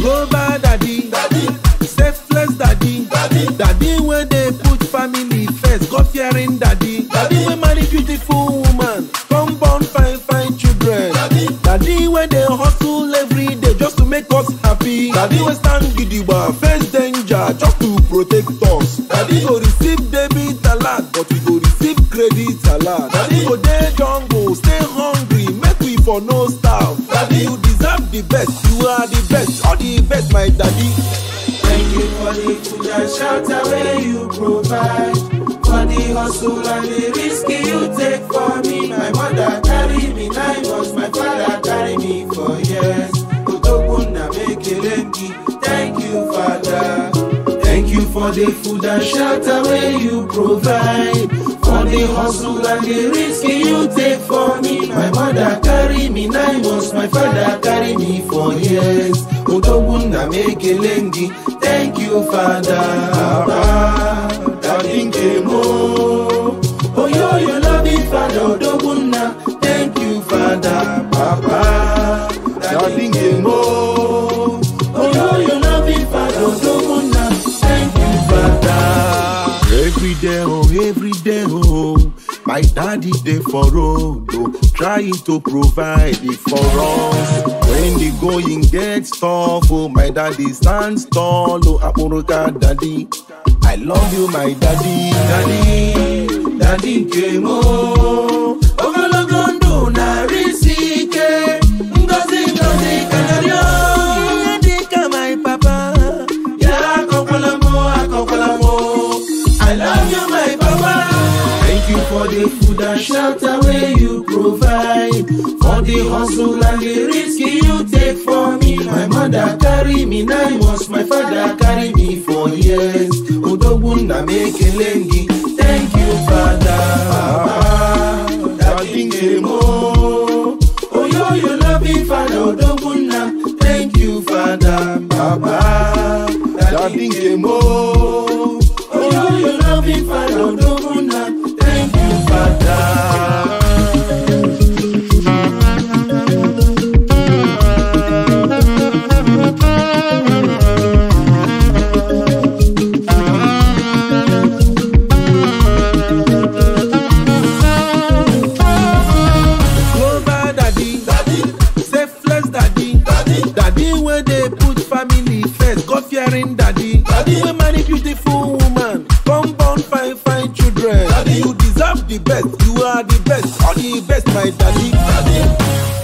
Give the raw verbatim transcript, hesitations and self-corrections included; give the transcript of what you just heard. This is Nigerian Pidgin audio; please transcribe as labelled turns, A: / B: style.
A: Global daddy,
B: daddy,
A: selfless daddy,
B: daddy,
A: daddy when they put family first, God fearing daddy, daddy when marry beautiful woman, come born fine fine children,
B: daddy,
A: daddy when they hustle every day just to make us happy, daddy when stand gidigba face danger just to protect us, daddy go receive debit alert but we go receive credit alert, daddy go dey jungle stay hungry make we for no starve, daddy you deserve the best, you are the best, all the best my daddy.
C: Thank you for the food and shelter where you provide, for the hustle and the risk you take for me. My mother carry me nine months, my father carry me for years. Otobuna Mekelengi, thank you Father. Thank you for the food and shelter where you provide, for the hustle and the risk you take for me. My mother carry me nine months, my father carry me for years. Otobuna Mekelengi, thank you Father. Daddy Nkemo, oh yo you loving Father Otobuna, thank you Father. Papa, Daddy Nkemo, oh yo you loving Father Otobuna, thank you Father.
A: Every day, oh, every day, oh, my daddy dey for road, oh, trying to provide it for us. When the going gets tough, oh, my daddy stands tall, oh, Apuruka daddy. I love you, my daddy,
C: Daddy, Daddy Nkemo, ogologondo na risike, ngozi ngozi kanario,
A: Dika my papa.
C: ya akokolamo akokolamo. I love you, my papa. Thank you for the food and shelter where you provide, for the hustle and the risk you take for me. My mother carry me nine months, my father carry me for years. Odobuna Mekelengi, thank you Father. Papa, Daddy Nkemo, oh yo you loving Father Odobuna, thank you Father. Papa, Daddy Nkemo, oh yo you loving Father Odobuna, thank you Father.
A: Daddy when they put family first, God fearing daddy. Daddy when marry beautiful woman, come born fine fine children. Daddy you deserve the best, you are the best, all the best my daddy. Daddy.